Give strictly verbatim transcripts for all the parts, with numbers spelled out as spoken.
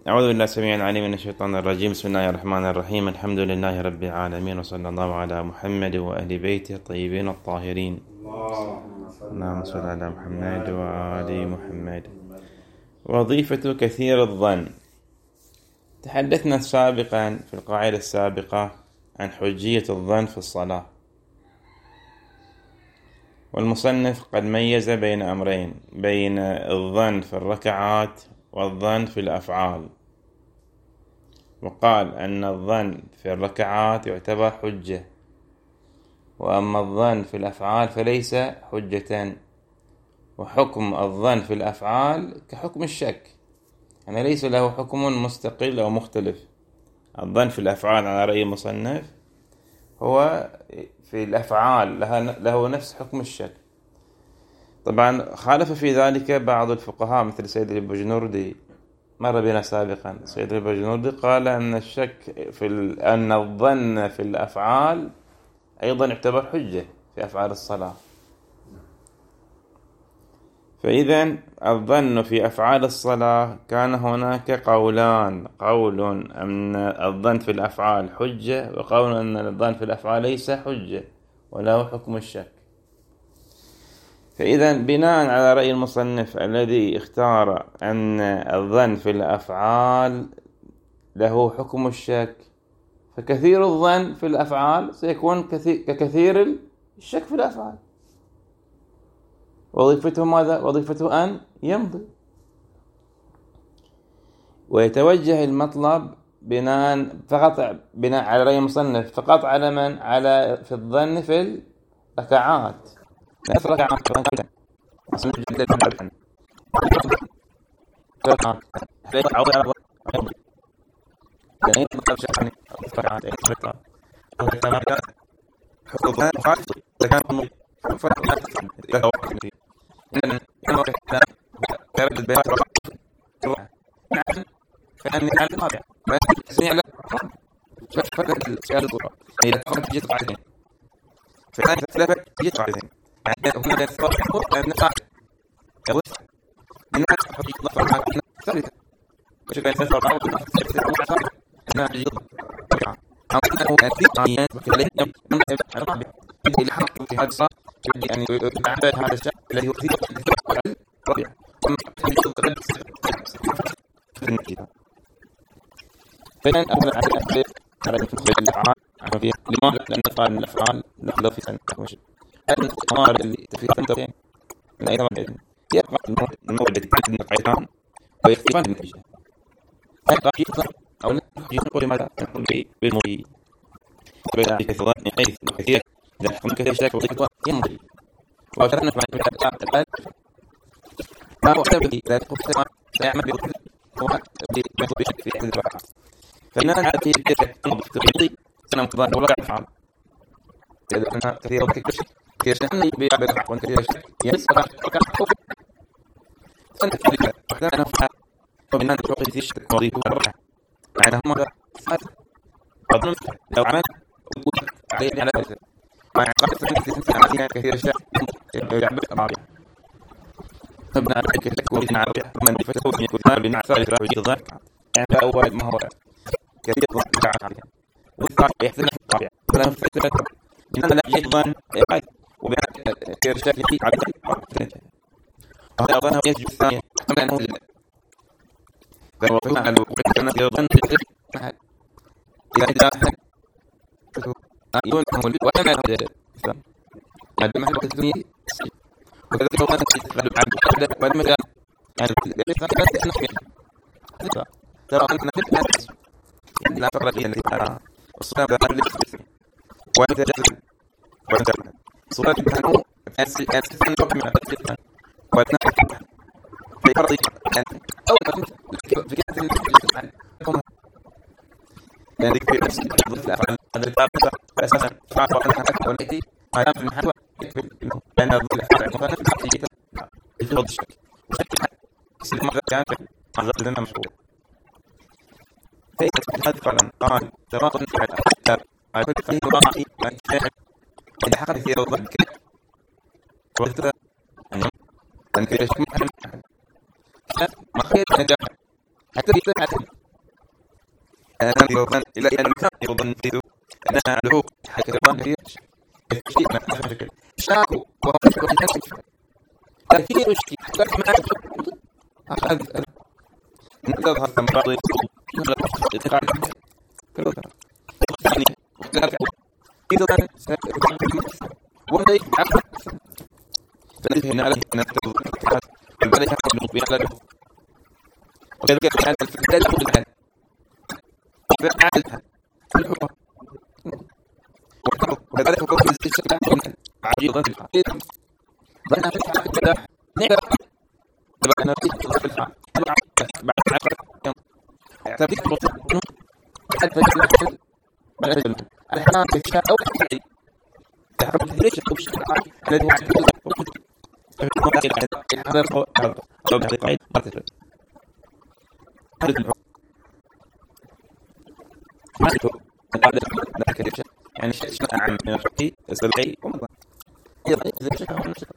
أعوذ بالله السميع العليم من الشيطان الرجيم. بسم الله الرحمن الرحيم. الحمد لله رب العالمين، وصلى الله على محمد وأهل بيته الطيبين الطاهرين. اللهم صل على محمد وآل محمد. وظيفة كثير الظن. تحدثنا سابقا في القاعدة السابقة عن حجية الظن في الصلاة، والمصنف قد ميز بين أمرين، بين الظن في الركعات والظن في الأفعال، وقال أن الظن في الركعات يعتبر حجة، وأما الظن في الأفعال فليس حجة. وحكم الظن في الأفعال كحكم الشك، يعني ليس له حكم مستقل أو مختلف. الظن في الأفعال على رأي المصنف هو في الأفعال له نفس حكم الشك. طبعا خالف في ذلك بعض الفقهاء مثل سيد البجنوردي، مر بنا سابقا. سيد البجنوردي قال أن الشك في ال... أن الظن في الأفعال أيضا يعتبر حجة في أفعال الصلاة. فإذا الظن في أفعال الصلاة كان هناك قولان، قول أن الظن في الأفعال حجة، وقول أن الظن في الأفعال ليس حجة وله حكم الشك. فإذا بناء على رأي المصنف الذي اختار أن الظن في الأفعال له حكم الشك، فكثير الظن في الأفعال سيكون ككثير الشك في الأفعال. وظيفته ماذا؟ وظيفته أن يمضي ويتوجه المطلب بناء فقط بناء على رأي المصنف فقط على من؟ على في الظن في الركعات. ثلاث ركعات فأني على الرابع ما تسمع لك فكرة السؤال الأولى إذا تفضل جيت قاعدين فأنا ثلاثة جيت قاعدين يعني هنا تفضل أن نفعل كويس من حق يطلع على ثالثة وشكرا لله على الأول أنا أجيب طبعا أنا أثير عيان وكذلك من الرابع اللي حق في هذا الصار يعني تعبد هذا الشيء الذي هو في الرابع ثم يقول في النتيجة. فإن أقول على الأسئلة على الأفعال عشان فيها لماذا؟ لأن قال الأفعال لا في سنة مش هذا الأمر اللي في سنتين من أي ثمن يبقى الموعد الذي تجد نقيتان ويختفان النتيجة. هذا يطلع أو لا يقول ماذا يقول بالمضي بين كثيران يقيس كثير إذا كنت كثير شيء وظيفة يمضي وشرنا في الآن ما هو سبب إذا كنت سيعمل بكل هو بشك في أحد الركعة. فإننا نعرف في كثير تقضي سنة مقضاء ولا أفعال إذا كنا كثير وكثير كثير شيء بيعبر الركعة وكثير شيء ينسى ركعة سنة كثيرة وحدنا نفعل ومننا نشوف كثير شيء وظيفة الركعة معناها ماذا؟ أظن لو عمل عليه على ذلك مع عقابة سنة كثير شيء يعبر الركعة فبناء على ذلك وبناء على ذلك من فتوى من يكون بناء ثالث راح يجي الظاهر يعني أول ما هو كثير ضغط عليه والثاني يحتاج الطابع فلا نفتكر إن لا يجي الظن قد وبناء كثير شيء في عقد هذا الظن يجي الثاني كما أنه فهو فهم على الوقت أن الظن إذا إذا يقول هو وأنا هذا هذا ما هو كثير وكذلك لو كانت تتغلب عبد بعد ما جاء يعني كانت نحن ترى أننا نحن لا فرق بين الإبحار والصلاة بالغالب وأنت جزء وأنت صلاة الإبحار أنت أنت من الإبحار وأنت في فرق أو ما في كذا الإبحار يعني في نفس الأفعال هذا الكتاب أساسا فعل وأنت والتي ما دام في المحل لأن الأفعال المفانة في في وضع الشك وشك سلم ماذا كان ماذا لنا مشهور فإذا هذا فعلا قال تراطن على الأحكام على كل فيه راعي من شاهد إذا حقا كثير وضع كده وذكرة أنه أن كده شك محل ما خير نجاح حتى في ساعة أنا يظن إلى أن الإنسان يظن فيه أنها لحوق حكى الظن فيه شيء ما أفهم شاكو وهو يشكو في نفسه كثير يشكي حتى ما هذا نظهر من بعض الاتقاع كله يعني وكذلك إذا كان وهذا يعرف فلذلك هنا على أن تظهر البلد يحكم بأخلاقه وكذلك كان الفتاة يقول الآن فعلها الحكم وكذلك حكم الشكل عجيب ظن ظن كذا نعم طبعا أنا في الحال بعد عشرة يوم اعتبرت بطنه ألف جنيه من الرجل الحمام في الشارع أو في العيد تحرم ليش يكون الشارع الذي يعتبر هذا هو أو بعد عيد مرتين هذا ما يكون هذا ذاك الشيء يعني شيء عام من الشيء السبعي ومضى يضع ذلك الشيء عام الشيء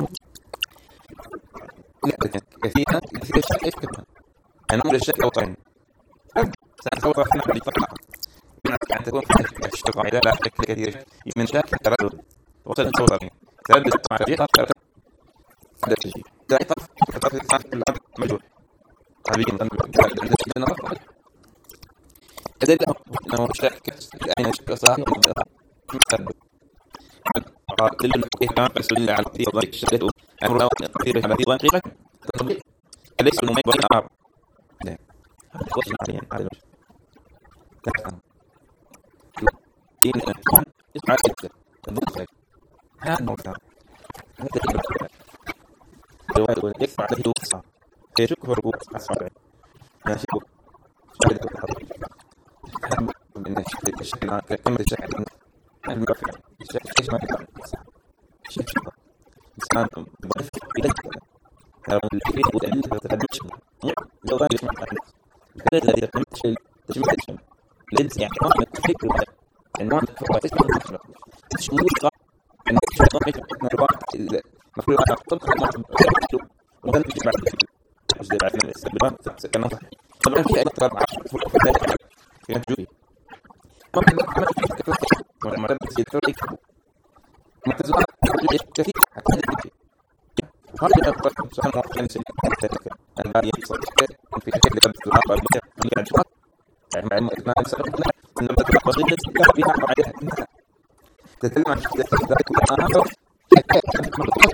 لا كثيرا كثير الشيء إيش كمان أنا أقول الشيء أوطن سأتصور أحنا في الفترة أن تكون في الشيء قاعدة لا شك كثير من شاك تردد وصل تصورني تردد مع الشيء هذا الشيء لا يطف يطف يطف في الأرض مجهول حبيبي مثلا هذا الشيء لنا رفض هذا أنه شاك أين شك صاحب متردد قاتل الإهتمام رسول الله على كثير ضريك الشهادة أمر الله كثير على كثير ضريك تطبيق أليس المميز بين الأعراب لا هذا وصل عليهم على الوجه كثيرا دين الإنسان يسمع كثير تنظر خير هذا الموضوع هذا الإنسان جواد يسمع له وصع يشك هربوك أصعب أنا شكوك شهادة الحضر من الشكل كلمة الشكل المرفع ايش ما يقدر شيء انسان ضعيف بيدك لو الفكره وتعلم تتعلمش لو ضايع يسمع كذا الذي يقوم شيء تجمع شيء ليس يعني ما تفكر انه انت تسمع مش ممكن ان تشوف ما المفروض ان تطبق ما تطبق وده تجمع اجل بعد من الاستقبال كما طبعا في اكثر في نجوي ممكن ما تفكر ما تبصير فريق ما تزال كثير حتى هذا الأفضل سؤال ممكن سنة الآن يحصل في شكل قبل الأربعة بيتر من الجواب يعني مع المؤمنين سأقول أن بدأ بسيطة تكتب بها معينة تتكلم عن ذلك الآخر حتى مرتبط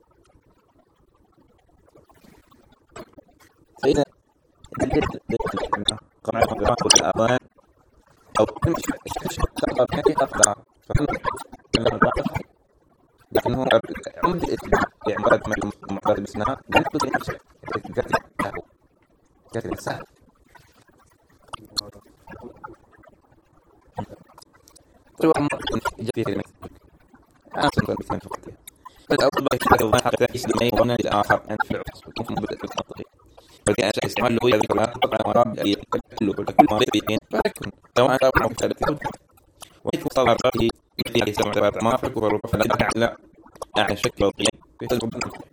فإذا الجد قرأ قراءة الآبان أو تمشي تمشي تقرأ كيف تقرأ لكن هو عمد يعني مراد مراد بسنها نقص نفسه كاتب كاتب كاتب سهل هو مراد جديد كلمة أنا سنقول بثمان فقط فالأول ما يكتب الله حتى يسلمي وأنا الآخر أنت في العكس وكيف مبدأ في المنطقي فلكن أشياء استعمال له يذكرها طبعا وراب يكلوا كل ما يبين فلكن سواء أو مختلف ويكون صار رأيه في سبع سبع ما فكر وربع فلا يعلى أعلى شكل وقيم في تجربة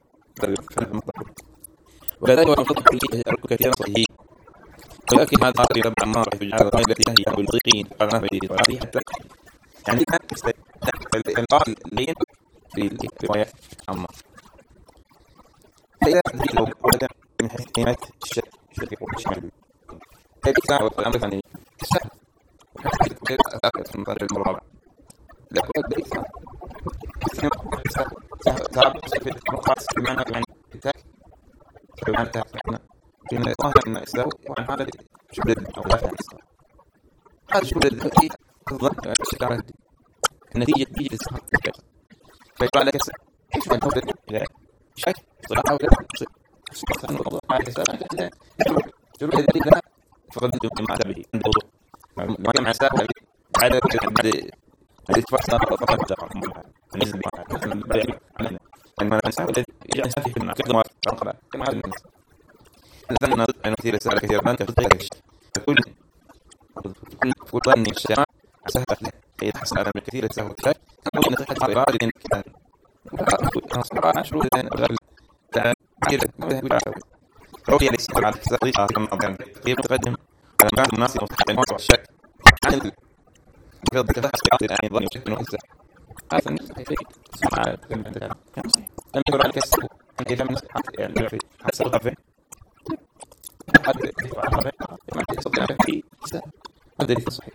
وكذلك ونفضل كثيرا صحيح ولكن هذا عاطي طبعا ما في الجهاز التي هي بالضيقين فما في هذه حتى يعني كان القاء اللين في الروايات عامة فإذا لو قلت من حيث الشك الشك والشمال هذه ساعة والأمر ثاني الشك وكذلك أكثر من طريق المرابع لكن ذلك تعب في المقاس بمعنى يعني التاك بمعنى التاك في الإطلاق أن إسلام وعن هذا شبه أو لا فعل هذا شبه الذي تظن الشكارة النتيجة تيجي للسهر فيقال لك إيش أن تفضل إلى شك صراحة ولا تصير سبحان الله على حساب جرب الذي لا فقد مع تبعي عند وضوء ما كان مع سابق بعد بعد هذه تفصل فقط تقع بالنسبة لي أنا ما أنسى ولا يعني سافي في المعركة ما أقرأ كما هذا الناس لأن أنا أنا كثير أسأل كثير من كثير كثير فكل كل فلان الشيء سهل له هي حسن على كثير سهل كثير أقول إن تحت إرادة إن كذا أنا صراحة أشعر إن غير تعبير ما هو روي ليس على التطبيق كما كان تقريبا متقدم على بعض الناس يستطيعون موضوع الشك عن الفرض كفاح يعني ظن يشك انه انسى هذا الشيء على كلمه لم يقول عليك السبب كيف من يعني في حسب طرفين حد ما يستطيع في هذا اللي صحيح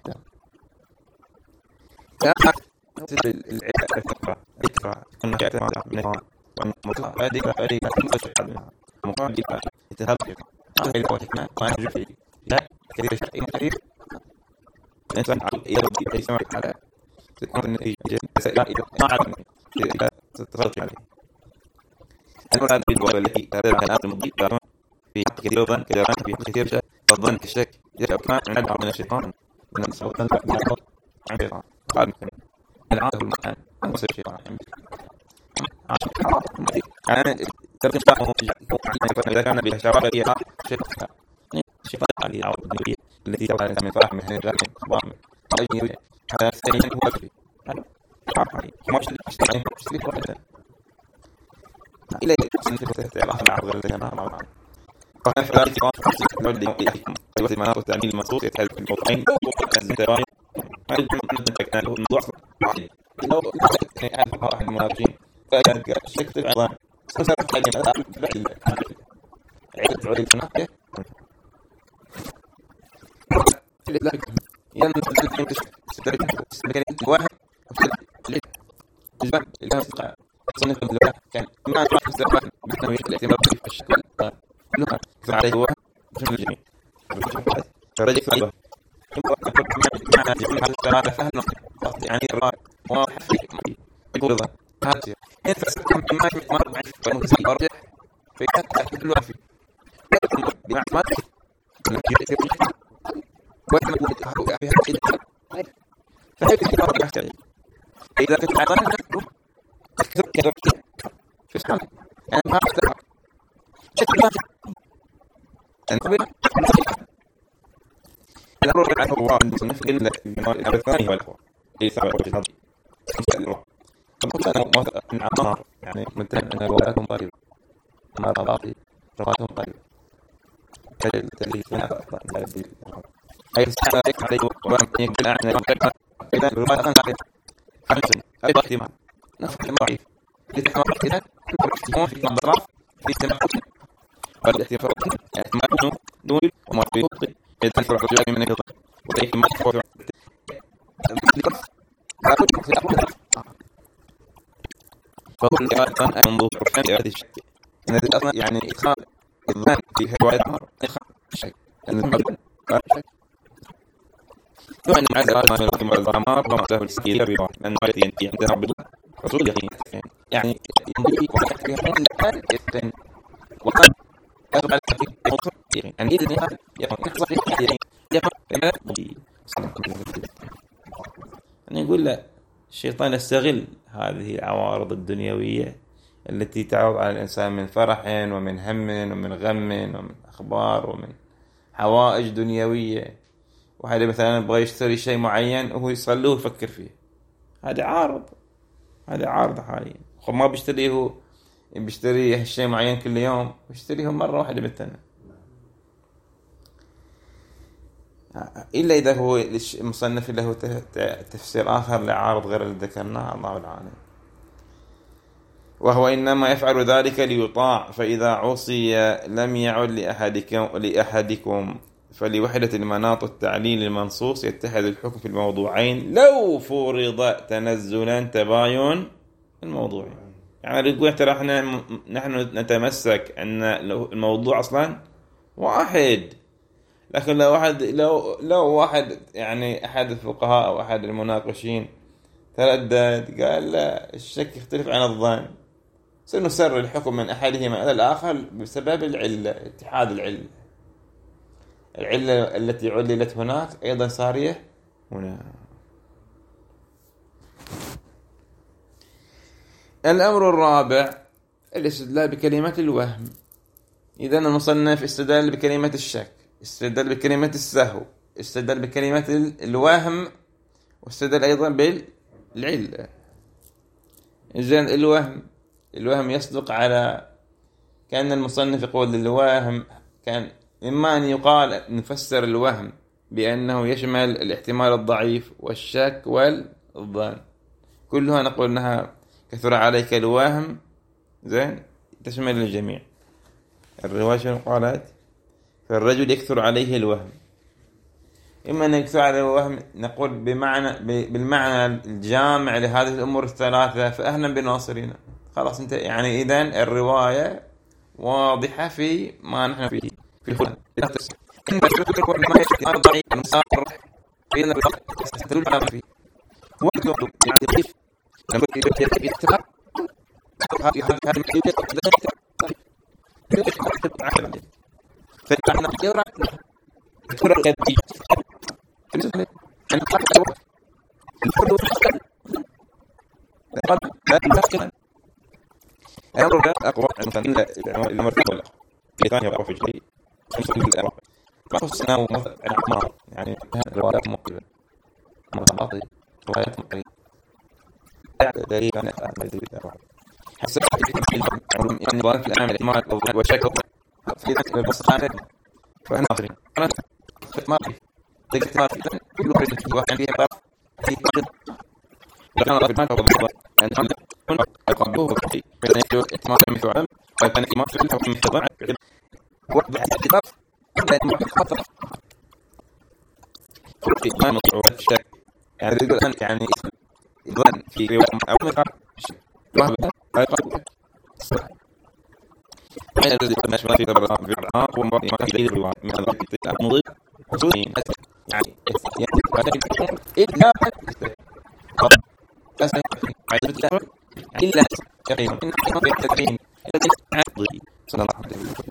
ده العلة الفكرة أن يعتمد على مطلع هذه هذه مطلع مقابل يتهرب هذا اللي هو حكمة ما يجري لا كثير شيء كثير الإنسان يربي يسمع على تكون النتيجة لا ما عرفنا إذا تتغلط عليه المراد بالجواب التي تدل على المضي في كثير ظن كثير في كثير شيء الظن كالشك يجب كمان نبع من الشيطان من الشيطان من الشيطان عن الشيطان قال مثلا العاده المكان المصير شيطان يعني ترجمة إذا كان بها شرارة فيها شيطان الشيطان عليه أو النبي التي تبقى الإنسان من فرح من هذا الخبار من أجل هذا السنين هو أجل ما اشتري اشتري وقتا إلى سنة الله العرض الذي وكان في ذلك نود إليكم أيوة المناط والتعميل المنصوص يتحدث في الموضوعين الزوايا الموضوع لو كان أعرف واحد المناطقين فكان شكل عظام سنسرق حاجة عدد عدد المناطق يعني تستدرك واحد الجبال اللي كان يستقع صنف اللغة كان ما أتوقع استقبال بأنه يخلق اعتماد في الشكل اللغة كثير عليه هو بشكل جميل فرجع كثير معنى يكون هذا الشرارة فهل نقطة يعني الرأي واضح فيه يقول ذا هاتي إن تستقم ما يكون مرة فالمتسي أرجع في كثير اللغة فيه بمعنى ما تكون نكير وإنما يقول فيها حقيقة فهي كثير مرة يحتاج إذا كنت عطانا كثير كثير في السلام يعني ما أختار شكل ما أنتبه الأمر الأول هو أن تصنف إلا الأمر الثاني هو الأخوة ليس على وجه النظر فقلت أنا موافق أن عمار يعني منتهى أن رواياتهم قريبة أما الأضافي رواياتهم قريبة كالتدليل من أفضل لا يدليل أي تستحق عليك عليه وأن يكون أعلى من إذا الرواية قريبة فهمتني هذا احتمال نفس المعيف الاحتمال كذا احتمال في الضعف في احتمال والاحتمال احتمال نقول وما في يبطي إذا الفرع رجاء من القطع وكيف ما تفعل فهو الإعادة أن ينظر حكام إعادة الشيء أن هذه أصلا يعني إدخال الظن في رواية عمر إدخال الشيء أن المرد الشيء ثم أن معاذ قال ما يلقي مع الضمار وما تهو السكيل الرواية لأن ما يأتي عند عبد الله رسول يقين يعني ينبغي وقت في حين الآن يفتن وقد أغلق على التحقيق المطر يعني إذن يقول يقول يحصل في التحقيق يقول لما نبي أنا يقول لا الشيطان يستغل هذه العوارض الدنيوية التي تعرض على الإنسان من فرح ومن هم ومن غم ومن أخبار ومن حوائج دنيوية وهذا مثلا يبغى يشتري شيء معين وهو يصلوه ويفكر فيه هذا عارض هذا عارض حاليا خب ما بيشتريه بيشتري هالشيء معين كل يوم بيشتريه مرة واحدة بالسنة إلا إذا هو المصنف له تفسير آخر لعارض غير اللي ذكرناه الله العالم وهو إنما يفعل ذلك ليطاع فإذا عصي لم يعد لأحدكم, لأحدكم فلوحدة المناط والتعليل المنصوص يتحد الحكم في الموضوعين لو فرض تنزلا تباين الموضوعين يعني يقول ترى احنا نحن نتمسك أن الموضوع أصلا واحد لكن لو واحد لو لو واحد يعني أحد الفقهاء أو أحد المناقشين تردد قال لا الشك يختلف عن الظن سنسر الحكم من أحدهما على الآخر بسبب العلة اتحاد العلة العلة التي عللت هناك أيضا صارية هنا. الأمر الرابع الاستدلال بكلمة الوهم. إذا المصنف استدل بكلمة الشك استدل بكلمة السهو استدل بكلمة الوهم واستدل أيضا بالعلة. إذن الوهم الوهم يصدق على كأن المصنف يقول الوهم كان إما أن يقال نفسر الوهم بأنه يشمل الاحتمال الضعيف والشك والظن، كلها نقول أنها كثر عليك الوهم زين تشمل الجميع. الرواية شنو قالت؟ فالرجل يكثر عليه الوهم، إما أن يكثر عليه الوهم نقول بمعنى بالمعنى الجامع لهذه الأمور الثلاثة فأهلا بناصرين. خلاص أنت يعني إذن الرواية واضحة في ما نحن فيه في الخلق. إن الفكر ما يشكل ضعيف المسار بين الرواية تدل على ما فيه وقت يعني كيف لما يتبع هذا هذا المحيط ذلك فإحنا يرى الكرة الكبدي بالنسبة عن قاعدة الوقت الفرد والحسن قال لا تفكر الأمر لا أقوى مثلا إلا إلا مرتبة ولا اللي ثاني أقوى في الشيء خمسة من الأمر ما خصنا ومثل الأقمار يعني هذه الروايات مقبلة مرتبطة روايات مقبلة دليل عن دليل الأمر حسب علوم إن ظاهر في الأمام الإيمان والشك في ذلك البصخانة فأنا أصلي أنا ما في ذلك ما في كل واحد واحد فيها طرف في كل لكن الله سبحانه وتعالى أن كل أقربوه في مثل يجوا إتمام مثل علم وكان إتمام في الحكم في الضعف وقت الاعتراف كان خطر كل شيء ما مطلوب الشك يعني يقول أن يعني ظن في رواية أو مقام ما هذا من الذي نشمل في دبر في العام هو ما في دليل الرواية من الوقت المضيف خصوصي يعني يعني إلا بس عايز إلا يقين إن ما في التدين الذي صلى الله عليه وسلم.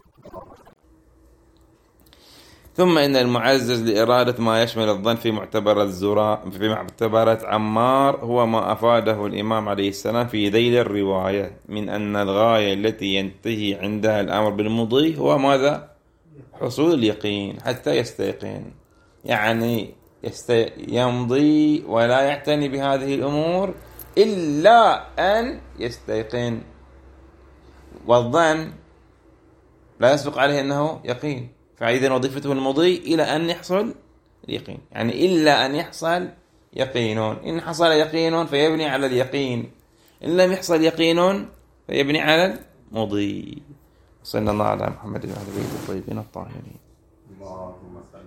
ثم إن المعزز لإرادة ما يشمل الظن في معتبر الزراء في معتبرة عمار هو ما أفاده الإمام عليه السلام في ذيل الرواية من أن الغاية التي ينتهي عندها الأمر بالمضي هو ماذا؟ حصول اليقين حتى يستيقن، يعني يست... يمضي ولا يعتني بهذه الأمور إلا أن يستيقن، والظن لا يسبق عليه أنه يقين، فإذا وظيفته المضي إلى أن يحصل اليقين، يعني إلا أن يحصل يقين. إن حصل يقين فيبني على اليقين، إن لم يحصل يقين فيبني على المضي. صلى الله على محمد وعلى آله الطيبين الطاهرين.